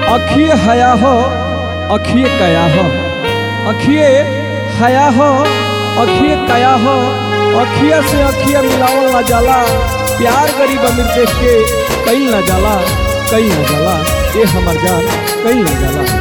अखिए हया हो अखिए कया हो, अखिए हया हो अखिए कया हो, अखिया से अखिया मिलावल ना जाला, प्यार गरीब अमीर देख के कहीं ना जाला, कहीं ना जाला, ये हमार जान कहीं ना जाला।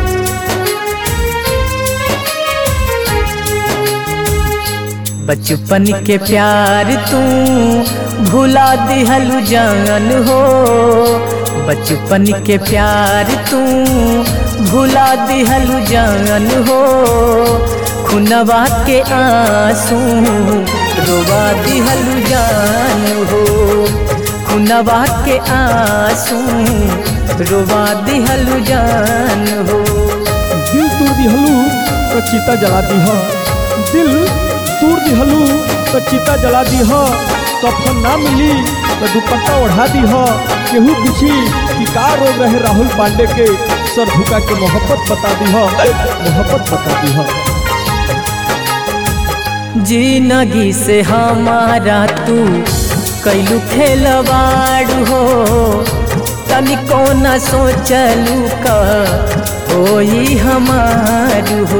बचपन के प्यार तू भुला दिहलु जान हो, बचपन के प्यार तू भुला दिहलु जान हो, खुनवा के आंसू रोवा दिहलु जान हो, खुनवा के आंसू रोवा दिहलु जान हो। दिल तोड़ दिहलू तो चिता जला दी हो, दिल तोड़ दिहलू तो चिता जला दी हो, कफन ना मिली तो दुपट्टा ओढ़ा दी हो, केहू पूछी कि का रोग रहे राहुल पांडे के, सर झुका के मोहब्बत बता दी हो, मोहब्बत बता दी हो। जिंदगी से हमारा तू कैलू खेलवाड़ हो, तनिको न सोचलू का होई हमार हो,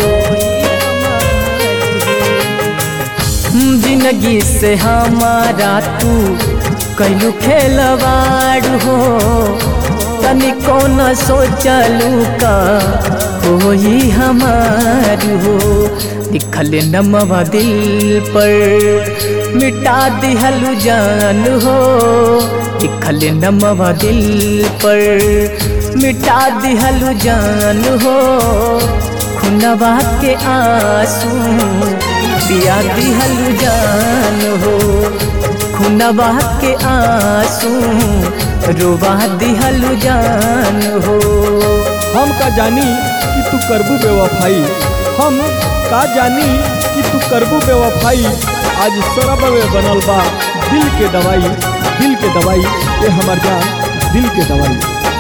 जिंदगी से हमारा तू कैलू खेलवाड़ हो, तनिको न सोचलू का होई हमार हो। लिखल नमवा दिल पर मिटा दिहलु जान हो, लिखल नमवा दिल पर मिटा दिहलु जान हो, खुनवा के आंसू पिया दिहलु जान हो, खुनवा के आंसू रोवा दिहलु जान हो। हम का जानी कि तू करबू बेवफाई, हम का जानी कि तू करबू बेवफाई, आज शराब में बनल बा दिल के दवाई, दिल के दवाई, ये हमार जान दिल के दवाई।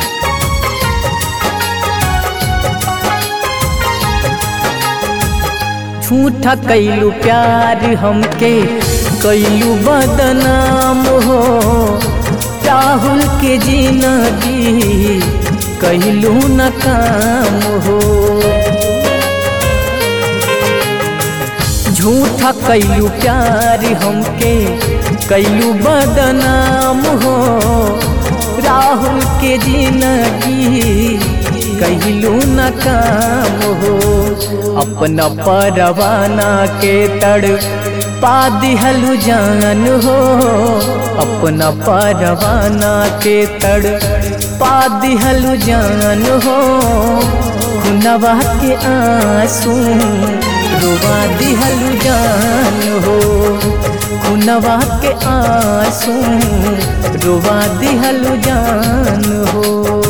झूठा कैलू प्यार हमके कैलू बदनाम हो, राहुल के जिंदगी कैलू नकाम हो, झूठा कैलू प्यार हमके कैलू बदनाम हो, राहुल के जिंदगी कैलू नकाम हो, अपना परवाना के तड़ पा दिहलु जान हो, अपना परवाना के तड़ पा दिहलु जान हो, खुनवा के आंसू रोवा दिहलु जान हो, खुनवा के आंसू रोवा दिहलु जान हो।